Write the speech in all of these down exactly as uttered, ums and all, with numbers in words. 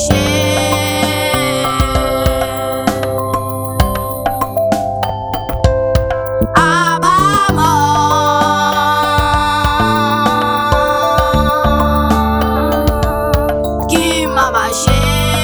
ṣe. Àbámọ̀ kí n má má ṣe.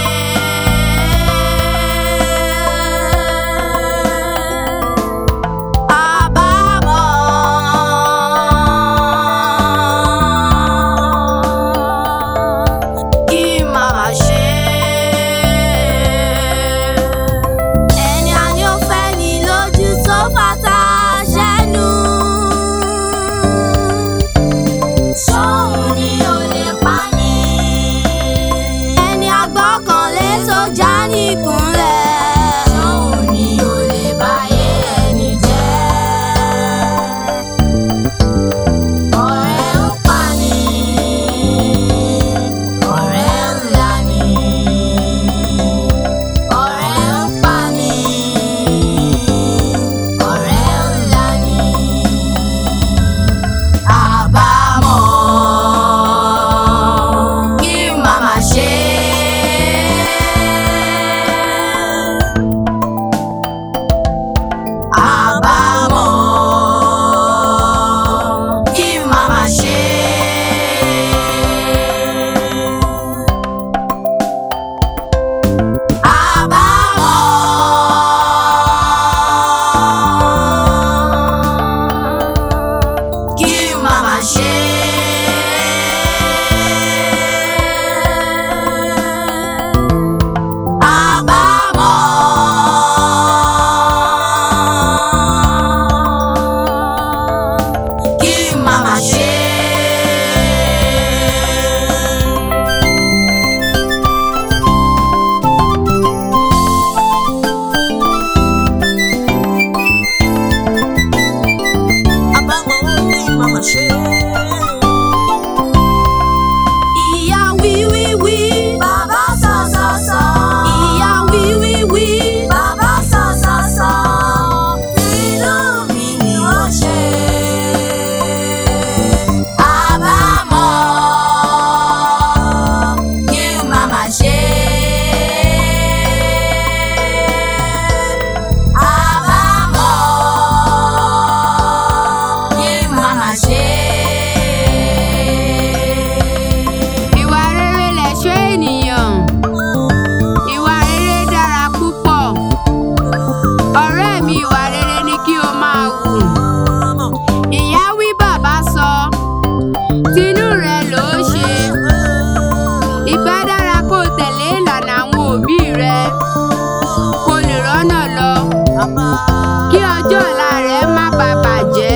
Kí ọjọ́ ọ̀la rẹ̀ má bàa bàjẹ́.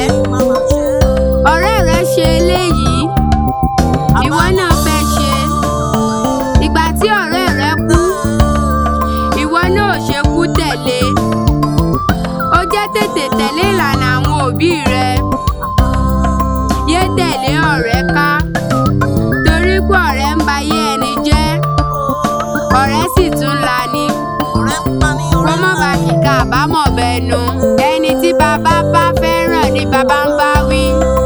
Ọ̀rẹ́ rẹ ṣe eléyìí, ìwọ náà fẹ́ ṣe. Ìgbà tí ọ̀rẹ́ rẹ kú, ìwọ náà ò ṣe kú tẹ̀lé. Ó jẹ́ tètè tẹ̀lé ìlànà àwọn òbí rẹ. Yé tẹ̀lé ọ̀rẹ́ ká, torí pé ọ̀rẹ́ ń ba ayé ẹni jẹ́. Ọ̀rẹ́ sì tún lani. Kó má bàa kíkà àbámọ̀ bẹnu. Ẹni tí bàbá bá fẹ́ràn ni bàbá ń bá wí.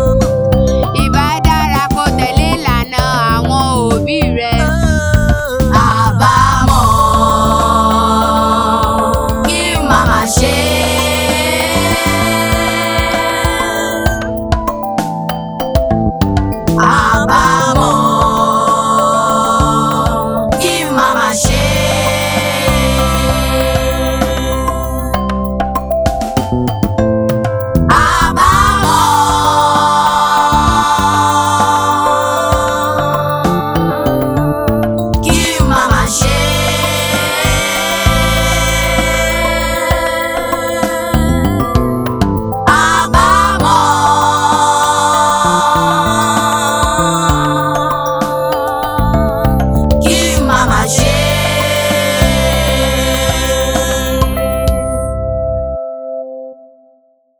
Ìbá dára kó tẹ̀lé ìlànà àwọn òbí rẹ. Àbámọ̀ kí n má má ṣe. Àbámọ̀ kí n má má ṣe.